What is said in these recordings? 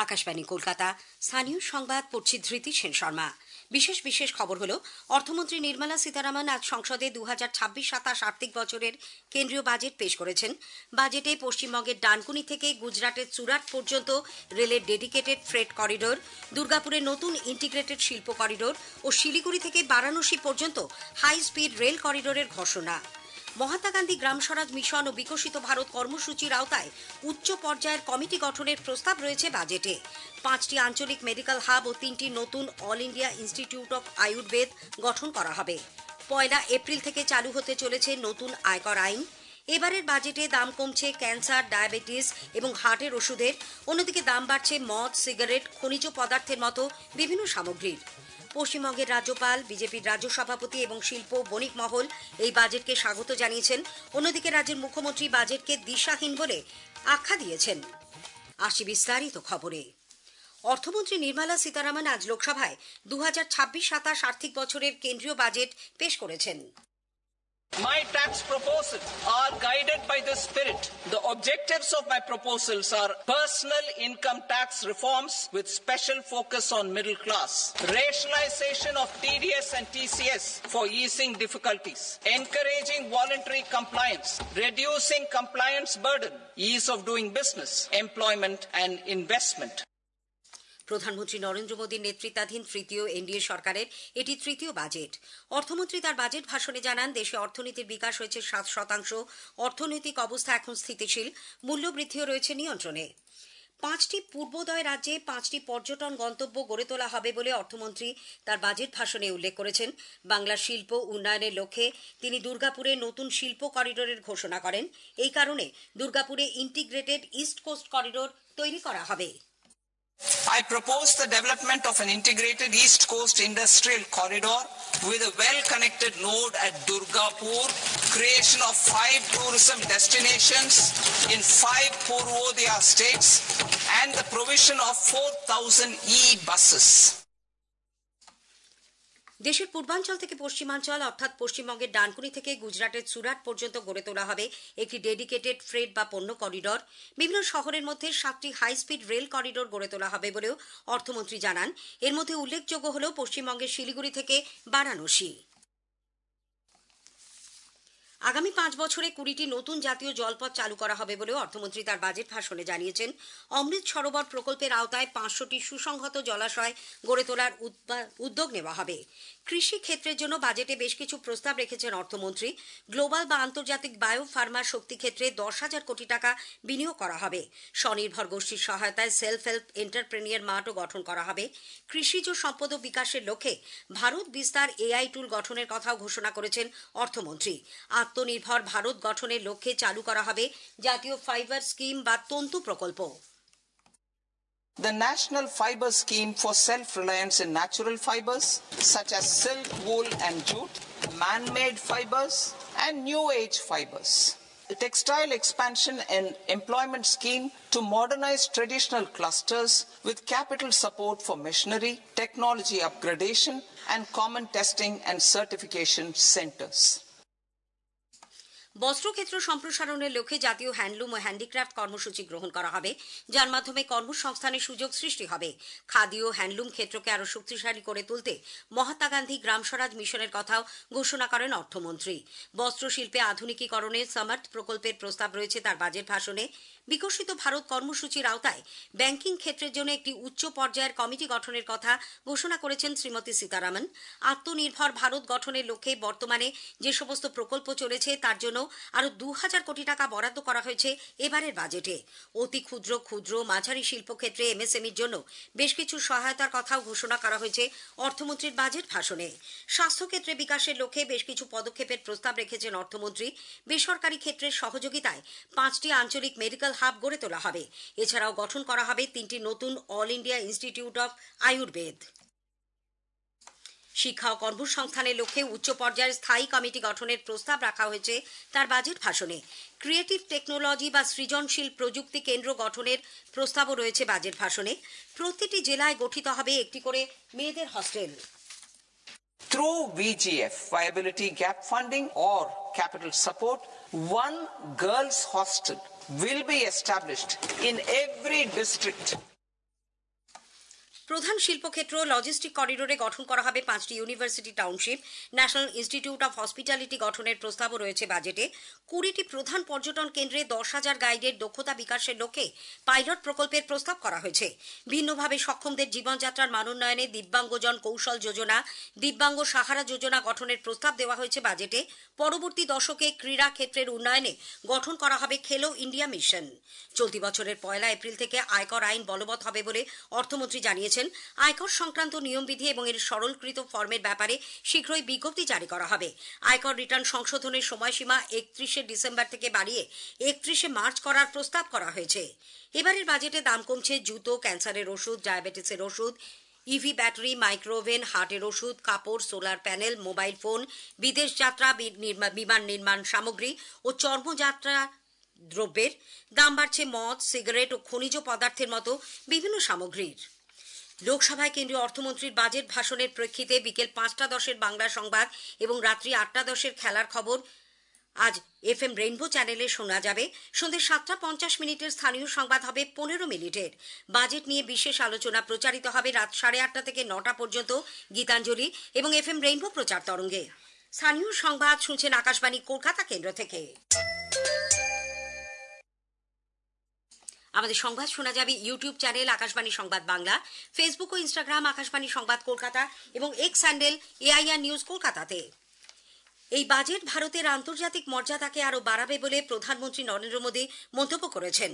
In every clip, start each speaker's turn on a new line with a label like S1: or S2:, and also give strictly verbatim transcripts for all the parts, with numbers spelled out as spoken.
S1: আকাশবাণী কলকাতা, স্থানীয় সংবাদ পড়ছি ধৃতি সেন শর্মা। বিশেষ বিশেষ খবর হলো, অর্থমন্ত্রী নির্মলা সীতারামন আজ সংসদে দু হাজার ছাব্বিশ সাতাশ আর্থিক বছরের কেন্দ্রীয় বাজেট পেশ করেছেন। বাজেটে পশ্চিমবঙ্গের ডানকুনি থেকে গুজরাটের চুরাট পর্যন্ত রেলের ডেডিকেটেড ফ্রেট করিডোর, দুর্গাপুরের নতুন ইন্টিগ্রেটেড শিল্প করিডোর ও শিলিগুড়ি থেকে বারাণসী পর্যন্ত হাই স্পিড রেল করিডোরের ঘোষণা। মহাত্মা গান্ধী গ্রাম স্বরাজ মিশন ও বিকশিত ভারত কর্মসূচির আওতায় উচ্চ পর্যায়ের কমিটি গঠনের প্রস্তাব রয়েছে বাজেটে। পাঁচটি আঞ্চলিক মেডিকেল হাব ও তিনটি নতুন all India institute of Ayurveda গঠন করা হবে। পয়লা এপ্রিল থেকে চালু হতে চলেছে নতুন আয়কর আইন। এবারের বাজেটে দাম কমছে ক্যান্সার, ডায়াবেটিস এবং হার্টের ওষুধের, অন্যদিকে দাম বাড়ছে মদ, সিগারেট, খনিজ পদার্থের মতো বিভিন্ন সামগ্রীর। পশ্চিমবঙ্গের রাজ্যপাল, বিজেপির রাজ্য সভাপতি এবং শিল্প বণিক মহল এই বাজেটকে স্বাগত জানিয়েছেন। অন্যদিকে রাজ্যের মুখ্যমন্ত্রী বাজেটকে দিশাহীন বলে আখ্যা দিয়েছেন। আসি বিস্তারিত খবরে। অর্থমন্ত্রী নির্মলা সীতারামন আজ লোকসভায় দু হাজার ছাব্বিশ সাতাশ আর্থিক বছরের কেন্দ্রীয় বাজেট পেশ করেছেন।
S2: My tax proposals are guided by this spirit. The objectives of my proposals are personal income tax reforms with special focus on middle class, rationalization of T D S and T C S for easing difficulties, encouraging voluntary compliance, reducing compliance burden, ease of doing business, employment and investment.
S1: প্রধানমন্ত্রী নরেন্দ্র মোদীর নেতৃত্বাধীন তৃতীয় NDA সরকারের এটি তৃতীয় budget. অর্থমন্ত্রী তার budget ভাষণে জানান, দেশে অর্থনীতির বিকাশ হয়েছে সাত শতাংশ, অর্থনৈতিক অবস্থা এখন স্থিতিশীল, মূল্যবৃদ্ধিও রয়েছে নিয়ন্ত্রণে। পাঁচটি পূর্বোদয় রাজ্যে পাঁচটি পর্যটন গন্তব্য গড়ে তোলা হবে বলে অর্থমন্ত্রী তার বাজেট ভাষণে উল্লেখ করেছেন। বাংলার শিল্প উন্নয়নের লক্ষ্যে তিনি দুর্গাপুরে নতুন শিল্প করিডোরের ঘোষণা করেন। এই কারণে দুর্গাপুরে ইন্টিগ্রেটেড ইস্ট কোস্ট করিডোর তৈরি করা হবে।
S3: I propose the development of an integrated East Coast Industrial Corridor with a well-connected node at Durgapur, creation of five tourism destinations in five Purvodaya states, and the provision of four thousand e-buses.
S1: দেশের পূর্বাঞ্চল থেকে পশ্চিমাঞ্চল অর্থাৎ পশ্চিমবঙ্গের ডানকুনি থেকে গুজরাটের চুরাট পর্যন্ত গড়ে তোলা হবে একটি ডেডিকেটেড ফ্রেট বা পণ্য করিডর। বিভিন্ন শহরের মধ্যে সাতটি হাই স্পিড রেল করিডর গড়ে তোলা হবে বলেও অর্থমন্ত্রী জানান। এর মধ্যে উল্লেখযোগ্য হল পশ্চিমবঙ্গের শিলিগুড়ি থেকে বারাণসী। আগামী পাঁচ বছরে কুড়িটি নতুন জাতীয় জলপথ চালু করা হবে বলেও অর্থমন্ত্রী তার বাজেট ভাষণে জানিয়েছেন। অমৃত সরোবর প্রকল্পের আওতায় পাঁচশোটি সুসংহত জলাশয় গড়ে তোলার উদ্যোগ নেওয়া হবে। কৃষি ক্ষেত্রের জন্য বাজেটে বেশ কিছু প্রস্তাব রেখেছেন অর্থমন্ত্রী। গ্লোবাল বা আন্তর্জাতিক বায়ো ফার্মা শক্তি ক্ষেত্রে দশ হাজার কোটি টাকা বিনিয়োগ করা হবে। স্বনির্ভর গোষ্ঠীর সহায়তায় সেলফ হেল্প এন্টারপ্রেনিয়ার মার্টও গঠন করা হবে। কৃষিজ সম্পদ বিকাশের লক্ষ্যে ভারত বিস্তার এআই টুল গঠনের কথাও ঘোষণা করেছেন অর্থমন্ত্রী। আত্মনির্ভর ভারত গঠনের লক্ষ্যে চালু করা হবে জাতীয় ফাইবার স্কিম বা তন্তু প্রকল্প।
S3: The National Fiber Scheme for Self-Reliance in Natural Fibers, such as silk, wool and jute, man-made fibers and new age fibers. The textile expansion and employment scheme to modernize traditional clusters with capital support for machinery, technology upgradation and common testing and certification centers.
S1: বস্ত্রক্ষেত্র সম্প্রসারণের লক্ষ্যে জাতীয় handloom ও handicraft কর্মসূচি গ্রহণ করা হবে, যার মাধ্যমে কর্মসংস্থানের সুযোগ সৃষ্টি হবে। খাদি ও হ্যান্ডলুম ক্ষেত্রকে আরও শক্তিশালী করে তুলতে মহাত্মা গান্ধী গ্রাম স্বরাজ মিশনের কথাও ঘোষণা করেন অর্থমন্ত্রী। বস্ত্রশিল্পে আধুনিকীকরণে সামার্থ প্রকল্পের প্রস্তাব রয়েছে তার বাজেট ভাষণে। বিকশিত ভারত কর্মসূচির আওতায় ব্যাংকিং ক্ষেত্রের জন্য একটি উচ্চ পর্যায়ের কমিটি গঠনের কথা ঘোষণা করেছেন শ্রীমতী সীতারামন। আত্মনির্ভর ভারত গঠনের লক্ষ্যে বর্তমানে যে সমস্ত প্রকল্প চলেছে তার জন্য আরো দু হাজার কোটি টাকা বরাদ্দ করা হয়েছে এবারের বাজেটে। অতি ক্ষুদ্র ক্ষুদ্র মাঝারি শিল্প ক্ষেত্রে এমএসএমইর জন্য বেশ কিছু সহায়তার কথাও ঘোষণা করা হয়েছে অর্থমন্ত্রীর বাজেট ভাষণে। স্বাস্থ্যক্ষেত্রে বিকাশের লক্ষ্যে বেশ কিছু পদক্ষেপের প্রস্তাব রেখেছেন অর্থমন্ত্রী। বেসরকারি ক্ষেত্রের সহযোগিতায় পাঁচটি আঞ্চলিক মেডিকেল হাব গড়ে তোলা হবে। এছাড়াও গঠন করা হবে তিনটি নতুন all India institute of Ayurveda. শিক্ষা ও কর্মসংস্থানের লক্ষ্যে উচ্চ পর্যায়ের স্থায়ী কমিটি গঠনের প্রস্তাব রাখা হয়েছে তার বাজেট ভাষণে। ক্রিয়েটিভ টেকনোলজি বা সৃজনশীল প্রযুক্তি কেন্দ্র গঠনের প্রস্তাবও রয়েছে বাজেট ভাষণে। প্রতিটি জেলায় গঠিত হবে একটি করে মেয়েদের hostel.
S3: Through V G F, viability gap funding or capital support, one girls' hostel will be established in every district.
S1: প্রধান শিল্পক্ষেত্র লজিস্টিক করিডোরে গঠন করা হবে পাঁচটি university township. National institute of hospitality গঠনের প্রস্তাবও রয়েছে বাজেটে। কুড়িটি প্রধান পর্যটন কেন্দ্রে দশ হাজার গাইডের দক্ষতা বিকাশের লক্ষ্যে পাইলট প্রকল্পের প্রস্তাব করা হয়েছে। ভিন্নভাবে সক্ষমদের জীবনযাত্রার মানোন্নয়নে দিব্যাঙ্গজন কৌশল যোজনা, দিব্যাঙ্গ সাহারা যোজনা গঠনের প্রস্তাব দেওয়া হয়েছে বাজেটে। পরবর্তী দশকে ক্রীড়া ক্ষেত্রের উন্নয়নে গঠন করা হবে খেলো ইন্ডিয়া মিশন। চলতি বছরের পয়লা এপ্রিল থেকে আয়কর আইন বলবৎ হবে বলে অর্থমন্ত্রী জানিয়েছেন। আয়কর সংক্রান্ত নিয়মবিধি এবং এর সরলীকৃত ফর্মের ব্যাপারে শীঘ্রই বিজ্ঞপ্তি জারি করা হবে। আয়কর রিটার্ন সংশোধনের সময়সীমা একত্রিশে ডিসেম্বর থেকে বাড়িয়ে একত্রিশে মার্চ করার প্রস্তাব করা হয়েছে। এবারের বাজেটে দাম কমছে জুতো, ক্যান্সারের ওষুধ, ডায়াবেটিসের ওষুধ, ইভি ব্যাটারি, মাইক্রোওভেন, হার্টের ওষুধ, কাপড়, সোলার প্যানেল, মোবাইল ফোন, বিদেশ যাত্রা, বিমান নির্মাণ সামগ্রী ও চর্মযাত্রা দ্রব্যের দাম বাড়ছে। মদ, সিগারেট ও খনিজ পদার্থের মতো বিভিন্ন সামগ্রীর। লোকসভায় কেন্দ্রীয় অর্থমন্ত্রীর বাজেট ভাষণের প্রেক্ষিতে বিকেল পাঁচটা দশের বাংলা সংবাদ এবং রাত্রি আটটা দশের খেলার খবর আজ এফ এম রেইনবো চ্যানেলে শোনা যাবে। সন্ধ্যে সাতটা পঞ্চাশ মিনিটের স্থানীয় সংবাদ হবে পনেরো মিনিটের। বাজেট নিয়ে বিশেষ আলোচনা প্রচারিত হবে রাত সাড়ে আটটা থেকে নটা পর্যন্ত গীতাঞ্জলি এবং এফ এম রেইনবো প্রচার তরঙ্গে। স্থানীয় সংবাদ শুনছেন আকাশবাণী কলকাতা কেন্দ্র থেকে। আমাদের সংবাদ শোনা যাবে YouTube channel Akashvani Sangbad Bangla, Facebook ও ইনস্টাগ্রাম আকাশবাণী সংবাদ কলকাতা এবং এক্স হ্যান্ডেল এআইআর নিউজ কলকাতাতে। এই বাজেট ভারতের আন্তর্জাতিক মর্যাদাকে আরো বাড়াবে বলে প্রধানমন্ত্রী নরেন্দ্র মোদী মন্তব্য করেছেন।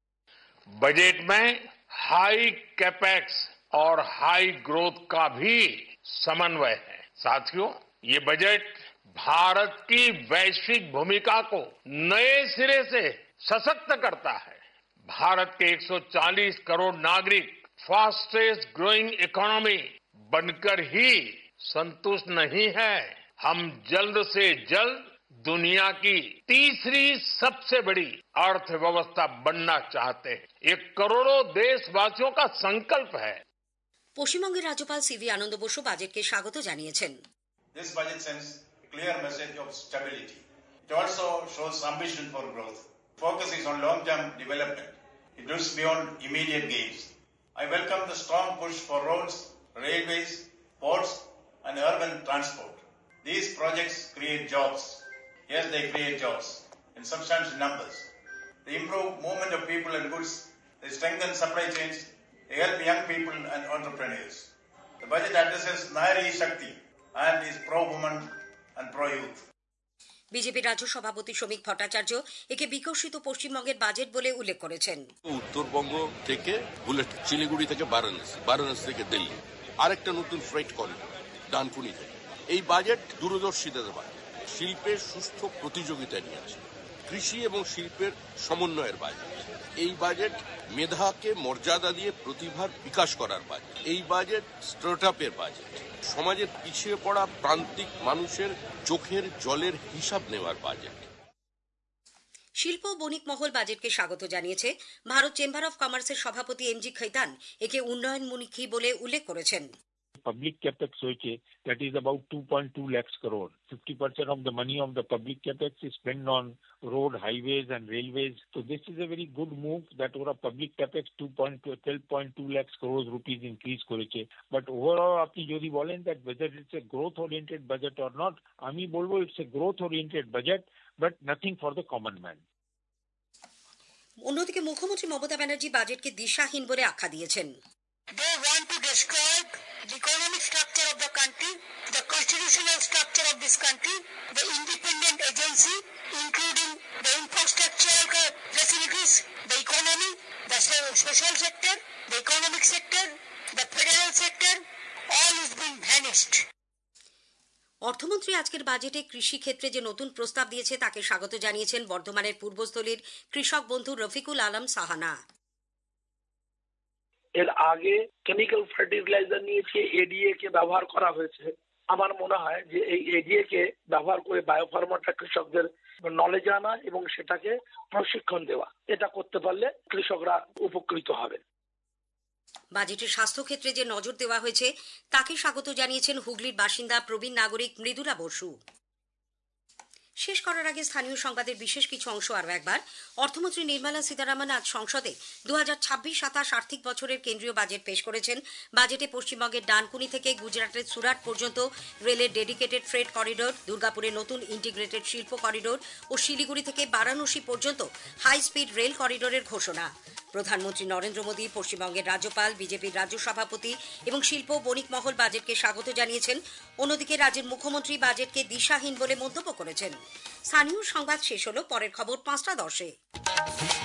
S4: बजट में हाई कैपेक्स और हाई ग्रोथ का भी समन्वय है। साथियों, ये बजट भारत की वैश्विक भूमिका को नए सिरे से सशक्त करता है। भारत के एक सौ चालीस करोड़ नागरिक फास्टेस्ट ग्रोइंग इकोनॉमी बनकर ही संतुष्ट नहीं है। हम जल्द से जल्द दुनिया की तीसरी सबसे बड़ी अर्थव्यवस्था बनना चाहते हैं। ये करोड़ों देशवासियों का संकल्प है।
S1: পশ্চিমবঙ্গের রাজ্যপাল সিভি আনন্দ বসু বাজেটকে স্বাগত জানিয়েছেন।
S5: This budget sends a clear message of stability. It also shows ambition for growth. Focus is on long-term development. It looks beyond immediate gains. I welcome the strong push for roads, railways, ports, and urban transport. These projects create jobs. Yes, they create jobs in substantial numbers. They improve movement of people and goods. They strengthen supply chains. They help young people and entrepreneurs. The budget addresses Nari Shakti and is pro-woman and pro-youth.
S1: BJP রাজ্য সভাপতি শ্রমিক ভট্টাচার্য একে বিকশিত পশ্চিমবঙ্গের budget বলে উল্লেখ করেছেন।
S6: উত্তরবঙ্গ থেকে বুলেট শিলিগুড়ি থেকে বারাণসী, বারাণসী থেকে দিল্লি, আরেকটা নতুন ফ্রেট করিডোর ডানকুনি থেকে। এই বাজেট দূরদর্শিতার বাজেট, শিল্পের সুস্থ প্রতিযোগিতা নিয়ে আছে, কৃষি এবং শিল্পের সমন্বয়ের বাজেট। এই বাজেট মেধাকে মর্যাদা দিয়ে প্রতিভার বিকাশ করার বাজেট। এই বাজেট স্টার্টআপের বাজেট, সমাজের পিছিয়ে পড়া প্রান্তিক মানুষের চোখের জলের হিসাব নেওয়ার বাজেট।
S1: শিল্প ও বণিক মহল বাজেটকে স্বাগত জানিয়েছে। ভারত চেম্বার অফ কমার্সের সভাপতি এম জি খৈতান একে উন্নয়নমুখী বলে উল্লেখ করেছেন।
S7: Public capex hoche, that is about two point two lakhs crore. fifty percent of the money of the public capex is spent on road, highways and railways. So this is a very good move that over a public capex twelve point two lakhs crores rupees increase করেছে. But overall আপনি যদি বলেন that whether it's a growth oriented budget or not, আমি বলবো it's a growth oriented budget but nothing for the common man.
S1: অন্যদিকে মুখ্যমন্ত্রী মমতা ব্যানার্জি বাজেটকে দিশাহীন বলে আখ্যা দিয়েছেন।
S8: They want to destroy the economic structure of the country, the constitutional structure of this country, the independent agency, including the infrastructural facilities, the economy, the social sector, the economic sector, the federal sector, all is being vanished.
S1: অর্থমন্ত্রী আজকের বাজেটে কৃষি ক্ষেত্রে যে নতুন প্রস্তাব দিয়েছে তাকে স্বাগত জানিয়েছেন বর্ধমানের পূর্বস্থলীর কৃষক বন্ধু রফিকুল আলম সাহানা।
S9: এর আগে কেমিক্যাল ফার্টিলাইজার নিয়েছে, এডিএ কে ব্যবহার করা হয়েছে। আমার মনে হয় যে এই এডিএ কে ব্যবহার করে বায়োফার্মাটা কৃষকদের নলেজ আনা এবং সেটাকে প্রশিক্ষণ দেওয়া, এটা করতে পারলে কৃষকরা উপকৃত হবে।
S1: বাজেটে স্বাস্থ্য ক্ষেত্রে যে নজর দেওয়া হয়েছে তাকে স্বাগত জানিয়েছেন হুগলির বাসিন্দা প্রবীণ নাগরিক মৃদুলা বসু। শেষ করার আগে স্থানীয় সংবাদের বিশেষ কিছু অংশ আরও একবার। অর্থমন্ত্রী নির্মলা সীতারামন আজ সংসদে দু হাজার ছাব্বিশ সাতাশ আর্থিক বছরের কেন্দ্রীয় বাজেট পেশ করেছেন। বাজেটে পশ্চিমবঙ্গের ডানকুনি থেকে গুজরাটের সুরাট পর্যন্ত রেলের ডেডিকেটেড ফ্রেট করিডোর, দুর্গাপুরে নতুন ইন্টিগ্রেটেড শিল্প করিডোর ও শিলিগুড়ি থেকে বারাণসী পর্যন্ত হাই স্পিড রেল করিডোরের ঘোষণা। প্রধানমন্ত্রী নরেন্দ্র মোদী, পশ্চিমবঙ্গের রাজ্যপাল, বিজেপির রাজ্য সভাপতি এবং শিল্প বণিক মহল বাজেটকে স্বাগত জানিয়েছেন। অন্যদিকে রাজ্যের মুখ্যমন্ত্রী বাজেটকে দিশাহীন বলে মন্তব্য করেছেন। স্থানীয় সংবাদ শেষ হলো। পরের খবর পাঁচটা দশে।